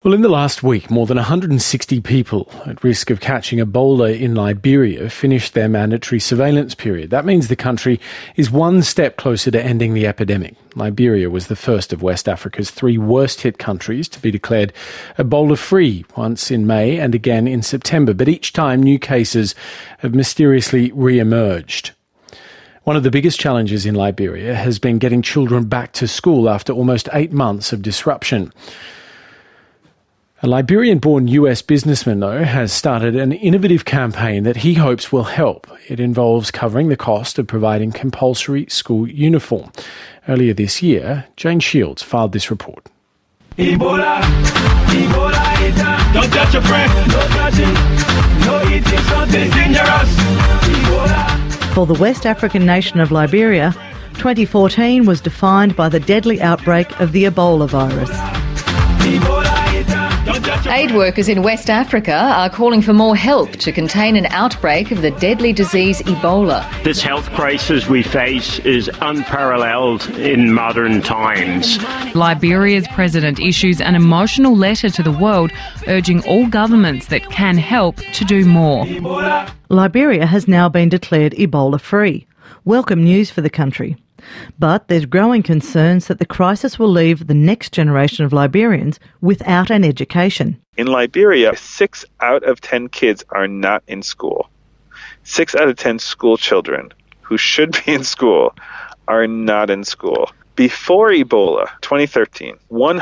Well, in the last week, more than 160 people at risk of catching Ebola in Liberia finished their mandatory surveillance period. That means the country is one step closer to ending the epidemic. Liberia was the first of West Africa's three worst-hit countries to be declared Ebola-free, once in May and again in September. But each time, new cases have mysteriously re-emerged. One of the biggest challenges in Liberia has been getting children back to school after almost 8 months of disruption. A Liberian-born US businessman, though, has started an innovative campaign that he hopes will help. It involves covering the cost of providing compulsory school uniform. Earlier this year, Jane Shields filed this report. Ebola, Ebola, don't touch your friend, no touching, no eating something dangerous. Ebola. For the West African nation of Liberia, 2014 was defined by the deadly outbreak of the Ebola virus. Aid workers in West Africa are calling for more help to contain an outbreak of the deadly disease Ebola. This health crisis we face is unparalleled in modern times. Liberia's president issues an emotional letter to the world urging all governments that can help to do more. Liberia has now been declared Ebola-free. Welcome news for the country. But there's growing concerns that the crisis will leave the next generation of Liberians without an education. In Liberia, 6 out of 10 kids are not in school. 6 out of 10 school children who should be in school are not in school. Before Ebola, 2013,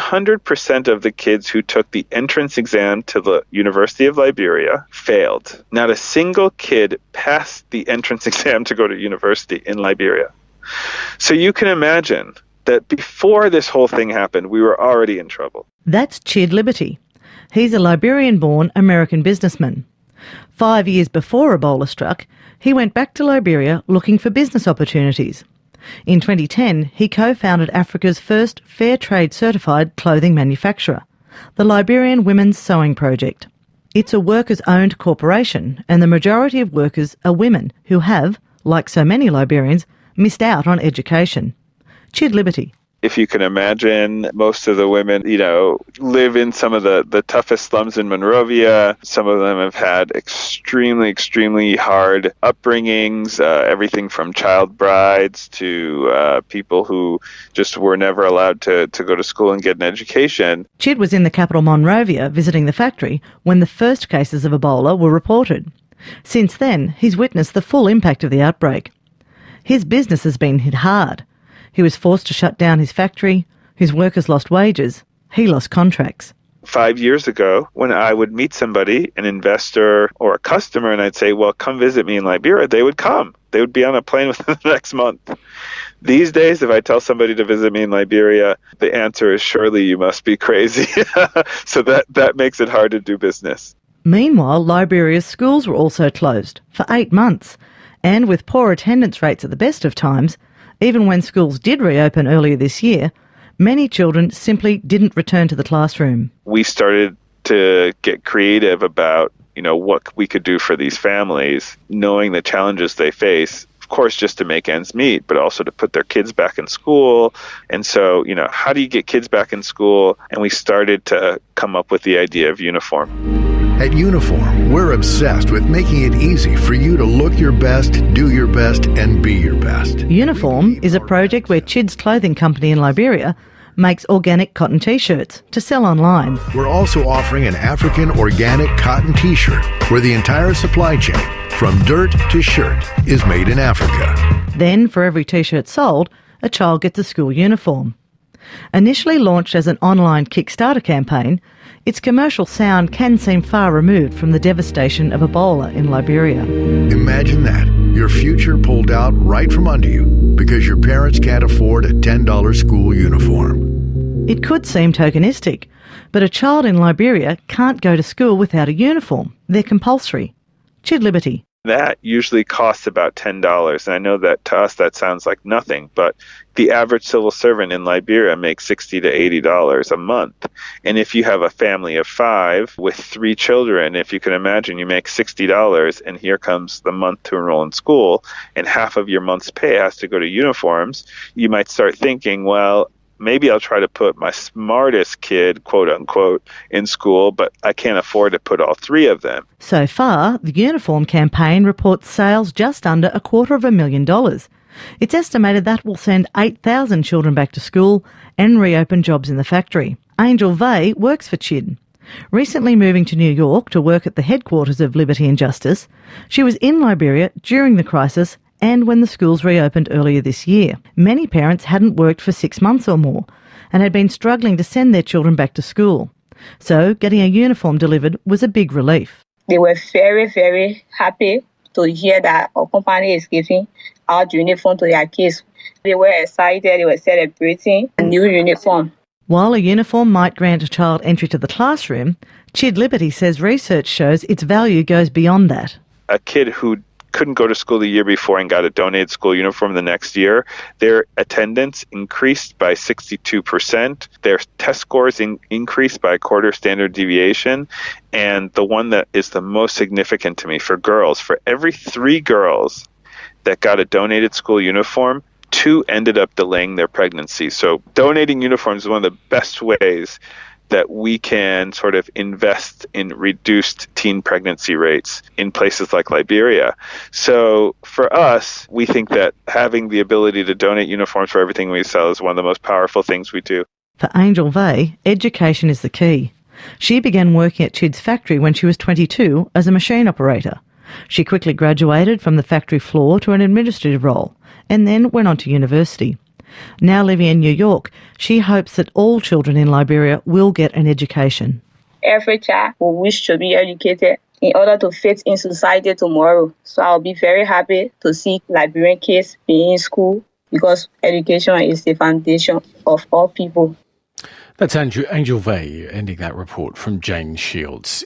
100% of the kids who took the entrance exam to the University of Liberia failed. Not a single kid passed the entrance exam to go to university in Liberia. So you can imagine that before this whole thing happened, we were already in trouble. That's Chid Liberty. He's a Liberian-born American businessman. 5 years before Ebola struck, he went back to Liberia looking for business opportunities. In 2010, he co-founded Africa's first fair trade certified clothing manufacturer, the Liberian Women's Sewing Project. It's a workers-owned corporation, and the majority of workers are women who have, like so many Liberians, missed out on education. Chid Liberty. If you can imagine, most of the women, live in some of the toughest slums in Monrovia. Some of them have had extremely hard upbringings, everything from child brides to people who just were never allowed to go to school and get an education. Chid was in the capital Monrovia visiting the factory when the first cases of Ebola were reported. Since then, he's witnessed the full impact of the outbreak. His business has been hit hard. He was forced to shut down his factory. His workers lost wages. He lost contracts. 5 years ago, when I would meet somebody, an investor or a customer, and I'd say, well, come visit me in Liberia, they would come. They would be on a plane within the next month. These days, if I tell somebody to visit me in Liberia, the answer is surely you must be crazy. So that makes it hard to do business. Meanwhile, Liberia's schools were also closed for 8 months. And with poor attendance rates at the best of times, even when schools did reopen earlier this year, many children simply didn't return to the classroom. We started to get creative about, what we could do for these families, knowing the challenges they face, of course, just to make ends meet, but also to put their kids back in school. And so, how do you get kids back in school? And we started to come up with the idea of uniform. At Uniform, we're obsessed with making it easy for you to look your best, do your best, and be your best. Uniform is a project where Chid's clothing company in Liberia makes organic cotton T-shirts to sell online. We're also offering an African organic cotton T-shirt where the entire supply chain, from dirt to shirt, is made in Africa. Then, for every T-shirt sold, a child gets a school uniform. Initially launched as an online Kickstarter campaign, its commercial sound can seem far removed from the devastation of Ebola in Liberia. Imagine that, your future pulled out right from under you because your parents can't afford a $10 school uniform. It could seem tokenistic, but a child in Liberia can't go to school without a uniform. They're compulsory. Chid Liberty. That usually costs about $10. And I know that to us that sounds like nothing, but the average civil servant in Liberia makes $60 to $80 a month. And if you have a family of 5 with 3 children, if you can imagine, you make $60 and here comes the month to enroll in school and half of your month's pay has to go to uniforms, you might start thinking, well, maybe I'll try to put my smartest kid, quote unquote, in school, but I can't afford to put all three of them. So far, the uniform campaign reports sales just under $250,000. It's estimated that will send 8,000 children back to school and reopen jobs in the factory. Angel Vey works for CHID. Recently moving to New York to work at the headquarters of Liberty and Justice, she was in Liberia during the crisis and when the schools reopened earlier this year. Many parents hadn't worked for 6 months or more and had been struggling to send their children back to school. So getting a uniform delivered was a big relief. They were very, very happy to hear that our company is giving out uniform to their kids. They were excited, they were celebrating a new uniform. While a uniform might grant a child entry to the classroom, CHID Liberty says research shows its value goes beyond that. A kid who couldn't go to school the year before and got a donated school uniform the next year, their attendance increased by 62%. Their test scores increased by a quarter standard deviation. And the one that is the most significant to me for girls, for every 3 girls that got a donated school uniform, 2 ended up delaying their pregnancy. So donating uniforms is one of the best ways that we can sort of invest in reduced teen pregnancy rates in places like Liberia. So for us, we think that having the ability to donate uniforms for everything we sell is one of the most powerful things we do. For Angel Vey, education is the key. She began working at CHID's factory when she was 22 as a machine operator. She quickly graduated from the factory floor to an administrative role and then went on to university. Now living in New York, she hopes that all children in Liberia will get an education. Every child will wish to be educated in order to fit in society tomorrow. So I'll be very happy to see Liberian kids being in school because education is the foundation of all people. That's Angel Vey ending that report from Jane Shields.